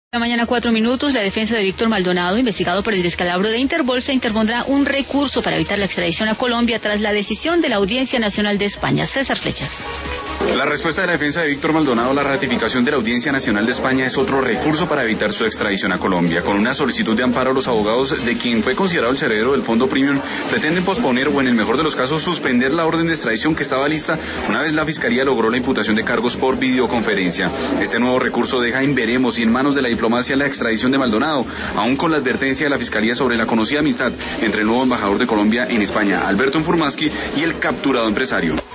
Mañana 4 minutos, la defensa de Víctor Maldonado, investigado por el descalabro de Interpol, se interpondrá un recurso para evitar la extradición a Colombia tras la decisión de la Audiencia Nacional de España. César Flechas. La respuesta de la defensa de Víctor Maldonado a la ratificación de la Audiencia Nacional de España es otro recurso para evitar su extradición a Colombia. Con una solicitud de amparo, los abogados de quien fue considerado el cerebro del Fondo Premium pretenden posponer o, en el mejor de los casos, suspender la orden de extradición que estaba lista una vez la Fiscalía logró la imputación de cargos por videoconferencia. Este nuevo recurso deja en veremos y en manos de la diplomacia la extradición de Maldonado, aún con la advertencia de la Fiscalía sobre la conocida amistad entre el nuevo embajador de Colombia en España, Alberto Furmansky, y el capturado empresario.